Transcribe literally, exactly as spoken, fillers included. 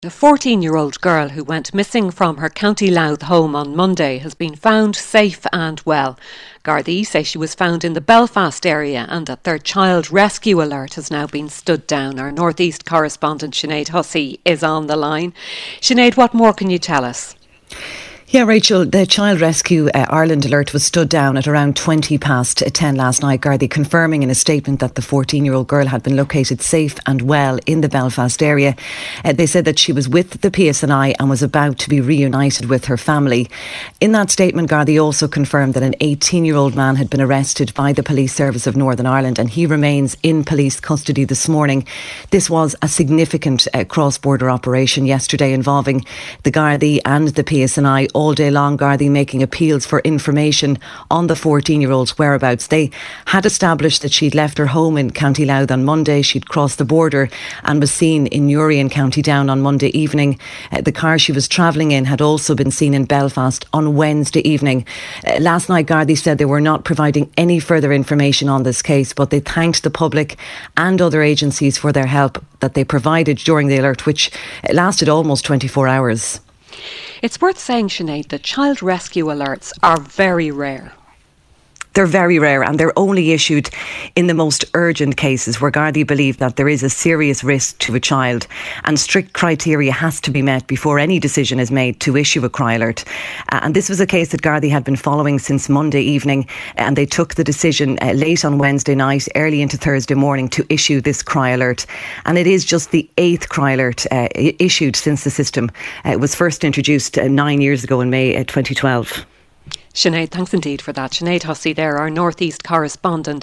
A fourteen-year-old girl who went missing from her County Louth home on Monday has been found safe and well. Gardaí say she was found in the Belfast area and that their child rescue alert has now been stood down. Our North East correspondent Sinead Hussey is on the line. Sinead, what more can you tell us? Yeah, Rachel, the Child Rescue uh, Ireland alert was stood down at around twenty past ten last night, Gardaí confirming in a statement that the fourteen-year-old girl had been located safe and well in the Belfast area. Uh, they said that she was with the P S N I and was about to be reunited with her family. In that statement, Gardaí also confirmed that an eighteen-year-old man had been arrested by the Police Service of Northern Ireland and he remains in police custody this morning. This was a significant uh, cross-border operation yesterday involving the Gardaí and the P S N I. All day long, Gardaí making appeals for information on the fourteen-year-old's whereabouts. They had established that she'd left her home in County Louth on Monday. She'd crossed the border and was seen in Newry in County Down on Monday evening. Uh, the car she was travelling in had also been seen in Belfast on Wednesday evening. Uh, last night, Gardaí said they were not providing any further information on this case, but they thanked the public and other agencies for their help that they provided during the alert, which lasted almost twenty-four hours. It's worth saying, Sinead, that child rescue alerts are very rare. They're very rare and they're only issued in the most urgent cases where Gardaí believe that there is a serious risk to a child and strict criteria has to be met before any decision is made to issue a cry alert. Uh, and this was a case that Gardaí had been following since Monday evening and they took the decision uh, late on Wednesday night, early into Thursday morning to issue this cry alert. And it is just the eighth cry alert uh, issued since the system uh, was first introduced uh, nine years ago in May uh, twenty twelve. Sinead, thanks indeed for that. Sinead Hussey there, our North East correspondent.